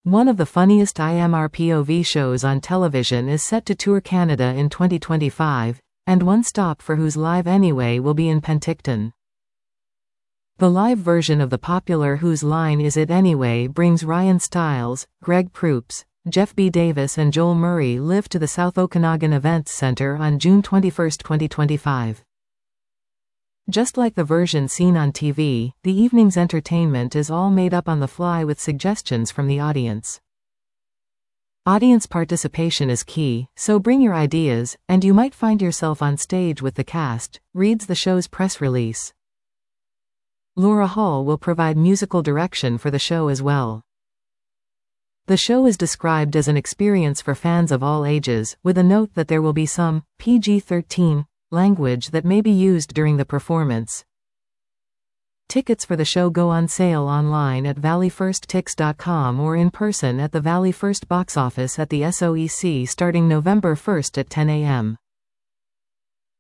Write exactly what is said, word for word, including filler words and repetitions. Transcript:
One of the funniest I M R P O V shows on television is set to tour Canada in twenty twenty-five, and one stop for Who's Live Anyway will be in Penticton. The live version of the popular Whose Line Is It Anyway brings Ryan Stiles, Greg Proops, Jeff B. Davis and Joel Murray live to the South Okanagan Events Center on June twenty-first, twenty twenty-five. Just like the version seen on T V, the evening's entertainment is all made up on the fly with suggestions from the audience. Audience participation is key, so bring your ideas, and you might find yourself on stage with the cast, reads the show's press release. Laura Hall will provide musical direction for the show as well. The show is described as an experience for fans of all ages, with a note that there will be some P G thirteen language that may be used during the performance. Tickets for the show go on sale online at valley first tix dot com or in person at the Valley First box office at the S O E C starting November first at ten a m